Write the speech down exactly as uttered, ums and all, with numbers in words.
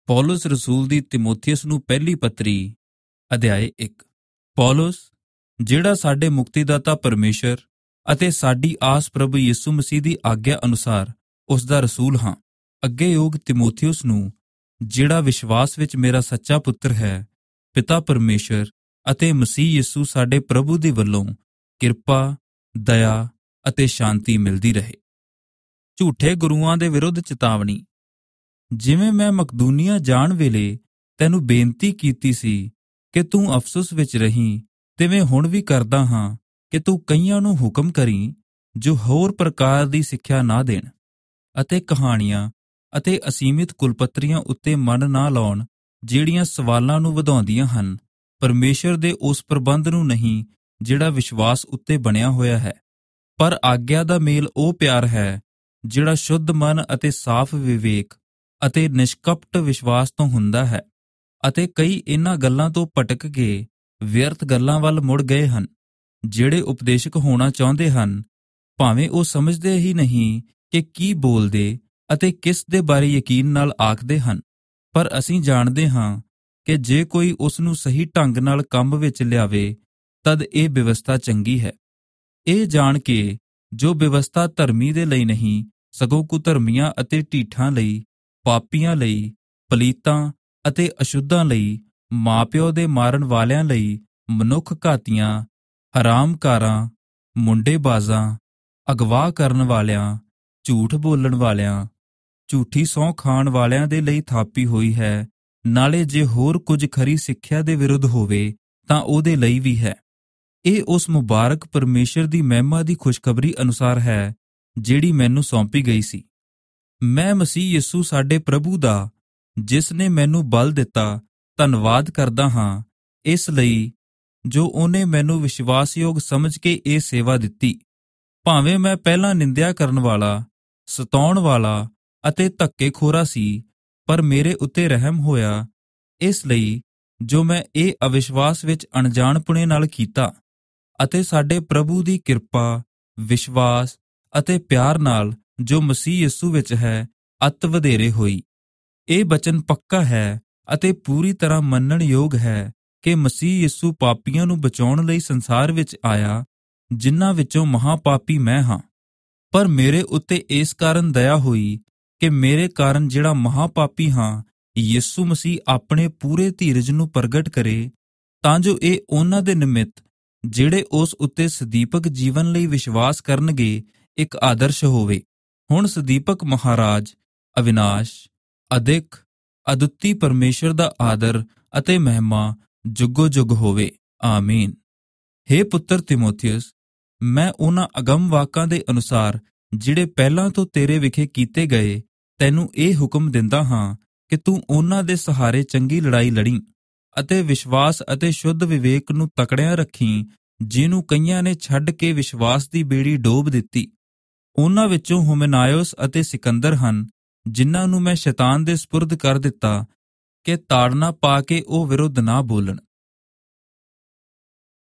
ਪੌਲੁਸ ਰਸੂਲ ਦੀ ਤਿਮੋਥੀਉਸ ਨੂੰ ਪਹਿਲੀ ਪੱਤਰੀ ਅਧਿਆਇ ਇੱਕ। ਪੌਲੁਸ, ਜਿਹੜਾ ਸਾਡੇ ਮੁਕਤੀਦਾਤਾ ਪਰਮੇਸ਼ਰ ਅਤੇ ਸਾਡੀ ਆਸ ਪ੍ਰਭੂ ਯਿਸੂ ਮਸੀਹ ਦੀ ਆਗਿਆ ਅਨੁਸਾਰ ਉਸ ਦਾ ਰਸੂਲ ਹਾਂ, ਅੱਗੇ ਯੋਗ ਤਿਮੋਥੀਉਸ ਨੂੰ, ਜਿਹੜਾ ਵਿਸ਼ਵਾਸ ਵਿੱਚ ਮੇਰਾ ਸੱਚਾ ਪੁੱਤਰ ਹੈ, ਪਿਤਾ ਪਰਮੇਸ਼ਰ ਅਤੇ ਮਸੀਹ ਯਿਸੂ ਸਾਡੇ ਪ੍ਰਭੂ ਦੇ ਵੱਲੋਂ ਕਿਰਪਾ, ਦਇਆ ਅਤੇ ਸ਼ਾਂਤੀ ਮਿਲਦੀ ਰਹੇ। ਝੂਠੇ ਗੁਰੂਆਂ ਦੇ ਵਿਰੁੱਧ ਚੇਤਾਵਨੀ। ਜਿਵੇਂ ਮੈਂ ਮਕਦੂਨੀਆ ਜਾਣ ਵੇਲੇ ਤੈਨੂੰ ਬੇਨਤੀ ਕੀਤੀ ਸੀ ਕਿ ਤੂੰ ਅਫਸੁਸ ਵਿੱਚ ਰਹੀਂ, ਤਿਵੇਂ ਹੁਣ ਵੀ ਕਰਦਾ ਹਾਂ ਕਿ ਤੂੰ ਕਈਆਂ ਨੂੰ ਹੁਕਮ ਕਰੀਂ ਜੋ ਹੋਰ ਪ੍ਰਕਾਰ ਦੀ ਸਿੱਖਿਆ ਨਾ ਦੇਣ ਅਤੇ ਕਹਾਣੀਆਂ ਅਤੇ ਅਸੀਮਿਤ ਕੁਲਪੱਤਰੀਆਂ ਉੱਤੇ ਮਨ ਨਾ ਲਾਉਣ, ਜਿਹੜੀਆਂ ਸਵਾਲਾਂ ਨੂੰ ਵਧਾਉਂਦੀਆਂ ਹਨ, ਪਰਮੇਸ਼ਰ ਦੇ ਉਸ ਪ੍ਰਬੰਧ ਨੂੰ ਨਹੀਂ ਜਿਹੜਾ ਵਿਸ਼ਵਾਸ ਉੱਤੇ ਬਣਿਆ ਹੋਇਆ ਹੈ। ਪਰ ਆਗਿਆ ਦਾ ਮੇਲ ਉਹ ਪਿਆਰ ਹੈ ਜਿਹੜਾ ਸ਼ੁੱਧ ਮਨ ਅਤੇ ਸਾਫ਼ ਵਿਵੇਕ ਅਤੇ ਨਿਸ਼ਕਪਟ ਵਿਸ਼ਵਾਸ ਤੋਂ ਹੁੰਦਾ ਹੈ। ਅਤੇ ਕਈ ਇਨ੍ਹਾਂ ਗੱਲਾਂ ਤੋਂ ਭਟਕ ਕੇ ਵਿਅਰਥ ਗੱਲਾਂ ਵੱਲ ਮੁੜ ਗਏ ਹਨ। ਜਿਹੜੇ ਉਪਦੇਸ਼ਕ ਹੋਣਾ ਚਾਹੁੰਦੇ ਹਨ, ਭਾਵੇਂ ਉਹ ਸਮਝਦੇ ਹੀ ਨਹੀਂ ਕਿ ਕੀ ਬੋਲਦੇ ਅਤੇ ਕਿਸ ਦੇ ਬਾਰੇ ਯਕੀਨ ਨਾਲ ਆਖਦੇ ਹਨ, ਪਰ ਅਸੀਂ ਜਾਣਦੇ ਹਾਂ ਕਿ ਜੇ ਕੋਈ ਉਸ ਨੂੰ ਸਹੀ ਢੰਗ ਨਾਲ ਕੰਮ ਵਿੱਚ ਲਿਆਵੇ ਤਦ ਇਹ ਵਿਵਸਥਾ ਚੰਗੀ ਹੈ। ਇਹ ਜਾਣ ਕੇ ਜੋ ਵਿਵਸਥਾ ਧਰਮੀ ਦੇ ਲਈ ਨਹੀਂ, ਸਗੋਂ ਕੁਧਰਮੀਆਂ ਅਤੇ ਢੀਠਾਂ ਲਈ, ਪਾਪੀਆਂ ਲਈ, ਪਲੀਤਾਂ ਅਤੇ ਅਸ਼ੁੱਧਾਂ ਲਈ, ਮਾਂ-ਪਿਓ ਦੇ ਮਾਰਨ ਵਾਲਿਆਂ ਲਈ, ਮਨੁੱਖ ਘਾਤੀਆਂ, ਹਰਾਮਕਾਰਾਂ, ਮੁੰਡੇਬਾਜ਼ਾਂ, ਅਗਵਾ ਕਰਨ ਵਾਲਿਆਂ, ਝੂਠ ਬੋਲਣ ਵਾਲਿਆਂ, ਝੂਠੀ ਸਹੁੰ ਖਾਣ ਵਾਲਿਆਂ ਦੇ ਲਈ ਥਾਪੀ ਹੋਈ ਹੈ। ਨਾਲੇ ਜੇ ਹੋਰ ਕੁਝ ਖਰੀ ਸਿੱਖਿਆ ਦੇ ਵਿਰੁੱਧ ਹੋਵੇ ਤਾਂ ਉਹਦੇ ਲਈ ਵੀ ਹੈ। ਇਹ ਉਸ ਮੁਬਾਰਕ ਪਰਮੇਸ਼ਰ ਦੀ ਮਹਿਮਾ ਦੀ ਖੁਸ਼ਖਬਰੀ ਅਨੁਸਾਰ ਹੈ ਜਿਹੜੀ ਮੈਨੂੰ ਸੌਂਪੀ ਗਈ ਸੀ। ਮੈਂ ਮਸੀਹ ਯਿਸੂ ਸਾਡੇ ਪ੍ਰਭੂ ਦਾ, ਜਿਸ ਨੇ ਮੈਨੂੰ ਬਲ ਦਿੱਤਾ, ਧੰਨਵਾਦ ਕਰਦਾ ਹਾਂ, ਇਸ ਲਈ ਜੋ ਉਹਨੇ ਮੈਨੂੰ ਵਿਸ਼ਵਾਸਯੋਗ ਸਮਝ ਕੇ ਇਹ ਸੇਵਾ ਦਿੱਤੀ। ਭਾਵੇਂ ਮੈਂ ਪਹਿਲਾਂ ਨਿੰਦਿਆ ਕਰਨ ਵਾਲਾ, ਸਤਾਉਣ ਵਾਲਾ ਅਤੇ ਧੱਕੇਖੋਰਾ ਸੀ, ਪਰ ਮੇਰੇ ਉੱਤੇ ਰਹਿਮ ਹੋਇਆ, ਇਸ ਲਈ ਜੋ ਮੈਂ ਇਹ ਅਵਿਸ਼ਵਾਸ ਵਿੱਚ ਅਣਜਾਣਪੁਣੇ ਨਾਲ ਕੀਤਾ ਅਤੇ ਸਾਡੇ ਪ੍ਰਭੂ ਦੀ ਕਿਰਪਾ, ਵਿਸ਼ਵਾਸ ਅਤੇ ਪਿਆਰ ਨਾਲ ਜੋ ਮਸੀਹ ਯਿਸੂ ਵਿੱਚ ਹੈ, ਅਤ ਵਧੇਰੇ ਹੋਈ। ਇਹ ਬਚਨ ਪੱਕਾ ਹੈ ਅਤੇ ਪੂਰੀ ਤਰ੍ਹਾਂ ਮੰਨਣ ਯੋਗ ਹੈ ਕਿ ਮਸੀਹ ਯਿਸੂ ਪਾਪੀਆਂ ਨੂੰ ਬਚਾਉਣ ਲਈ ਸੰਸਾਰ ਵਿੱਚ ਆਇਆ, ਜਿਨ੍ਹਾਂ ਵਿੱਚੋਂ ਮਹਾਪਾਪੀ ਮੈਂ ਹਾਂ। ਪਰ ਮੇਰੇ ਉੱਤੇ ਇਸ ਕਾਰਨ ਦਇਆ ਹੋਈ ਕਿ ਮੇਰੇ ਕਾਰਨ, ਜਿਹੜਾ ਮਹਾਪਾਪੀ ਹਾਂ, ਯਿਸੂ ਮਸੀਹ ਆਪਣੇ ਪੂਰੇ ਧੀਰਜ ਨੂੰ ਪ੍ਰਗਟ ਕਰੇ, ਤਾਂ ਜੋ ਇਹ ਉਹਨਾਂ ਦੇ ਨਿਮਿਤ ਜਿਹੜੇ ਉਸ ਉੱਤੇ ਸਦੀਪਕ ਜੀਵਨ ਲਈ ਵਿਸ਼ਵਾਸ ਕਰਨਗੇ ਇੱਕ ਆਦਰਸ਼ ਹੋਵੇ। ਹੁਣ ਸਦੀਪਕ ਮਹਾਰਾਜ ਅਵਿਨਾਸ਼, ਅਦਿਕ, ਅਦੁੱਤੀ ਪਰਮੇਸ਼ਰ ਦਾ ਆਦਰ ਅਤੇ ਮਹਿਮਾ ਜੁਗੋ ਜੁਗ ਹੋਵੇ। ਆਮੀਨ। ਹੇ ਪੁੱਤਰ ਤਿਮੋਥੀਉਸ, ਮੈਂ ਉਹਨਾਂ ਅਗਮ ਵਾਕਾਂ ਦੇ ਅਨੁਸਾਰ ਜਿਹੜੇ ਪਹਿਲਾਂ ਤੋਂ ਤੇਰੇ ਵਿਖੇ ਕੀਤੇ ਗਏ, ਤੈਨੂੰ ਇਹ ਹੁਕਮ ਦਿੰਦਾ ਹਾਂ ਕਿ ਤੂੰ ਉਹਨਾਂ ਦੇ ਸਹਾਰੇ ਚੰਗੀ ਲੜਾਈ ਲੜੀ ਅਤੇ ਵਿਸ਼ਵਾਸ ਅਤੇ ਸ਼ੁੱਧ ਵਿਵੇਕ ਨੂੰ ਤਕੜਿਆਂ ਰੱਖੀਂ, ਜਿਹਨੂੰ ਕਈਆਂ ਨੇ ਛੱਡ ਕੇ ਵਿਸ਼ਵਾਸ ਦੀ ਬੇੜੀ ਡੋਬ ਦਿੱਤੀ। ਉਹਨਾਂ ਵਿੱਚੋਂ ਹੁਮਨਾਇਓਸ ਅਤੇ ਸਿਕੰਦਰ ਹਨ, ਜਿਨ੍ਹਾਂ ਨੂੰ ਮੈਂ ਸ਼ੈਤਾਨ ਦੇ ਸਪੁਰਦ ਕਰ ਦਿੱਤਾ ਕਿ ਤਾੜਨਾ ਪਾ ਕੇ ਉਹ ਵਿਰੁੱਧ ਨਾ ਬੋਲਣ।